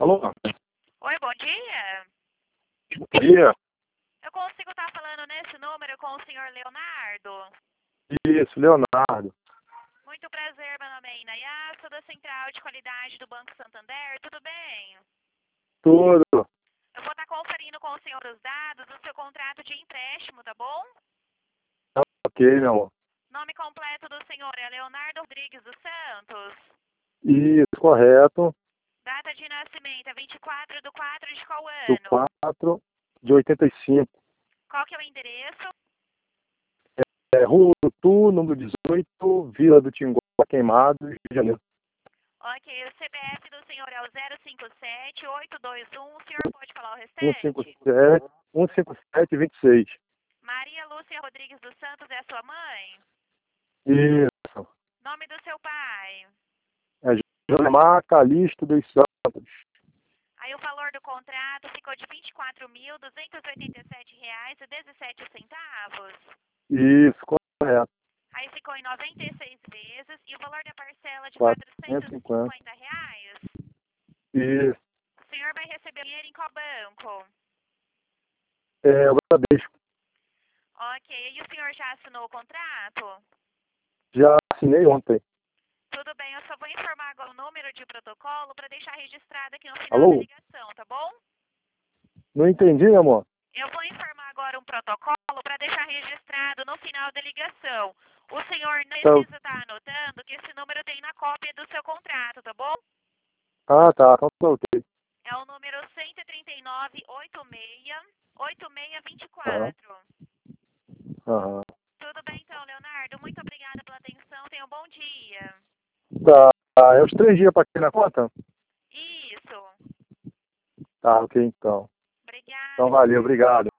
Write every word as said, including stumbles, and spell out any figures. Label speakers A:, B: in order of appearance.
A: Alô?
B: Oi, bom dia.
A: Bom dia.
B: Eu consigo estar falando nesse número com o senhor Leonardo?
A: Isso, Leonardo.
B: Muito prazer, meu nome é Inayá, sou da Central de Qualidade do Banco Santander, tudo bem?
A: Tudo.
B: Eu vou estar conferindo com o senhor os dados do seu contrato de empréstimo, tá bom?
A: Ok, meu amor.
B: Nome completo do senhor é Leonardo Rodrigues dos Santos.
A: Isso, correto.
B: Data de nascimento é vinte e quatro de quatro de qual
A: Do
B: ano?
A: quatro de oitenta e cinco.
B: Qual que é o endereço?
A: É, Rua Urutu, número dezoito, Vila do Tinguá, Queimados, Rio de Janeiro.
B: Ok, o C P F do senhor é o zero cinco sete oito dois um, o senhor pode falar o
A: cento e cinquenta
B: restante?
A: e sete, cento e cinquenta e sete, vinte e seis.
B: Maria Lúcia Rodrigues dos Santos é sua mãe?
A: Isso.
B: Nome do seu pai?
A: É Josemar Calixto dos Santos.
B: Aí o valor do contrato ficou de vinte e quatro mil duzentos e oitenta e sete reais e dezessete centavos.
A: Isso, correto.
B: Aí ficou em noventa e seis vezes e o valor da parcela de
A: quatrocentos
B: quatrocentos
A: e
B: e
A: cinquenta.
B: cinquenta reais.
A: Isso.
B: O senhor vai receber o dinheiro em qual banco?
A: É, o Bradesco.
B: Ok, e o senhor já assinou o contrato?
A: Já assinei ontem.
B: Tudo bem, eu só vou informar agora o número de protocolo para deixar registrado aqui no final
A: Alô?
B: da ligação, tá bom?
A: Não entendi, meu amor.
B: Eu vou informar agora um protocolo para deixar registrado no final da ligação. O senhor não
A: Tá.
B: precisa estar anotando que esse número tem na cópia do seu contrato, tá bom?
A: Ah, tá. Então tá ok.
B: É o número cento e trinta e nove, oitenta e seis, oitenta e seis, vinte e
A: Aham.
B: quatro.
A: Aham.
B: Tudo bem então, Leonardo? Muito obrigada pela atenção. Tenha um bom dia.
A: Tá. É os três dias para cair na conta?
B: Isso.
A: Tá, ok, então. Então,
B: Obrigada.
A: valeu, obrigado.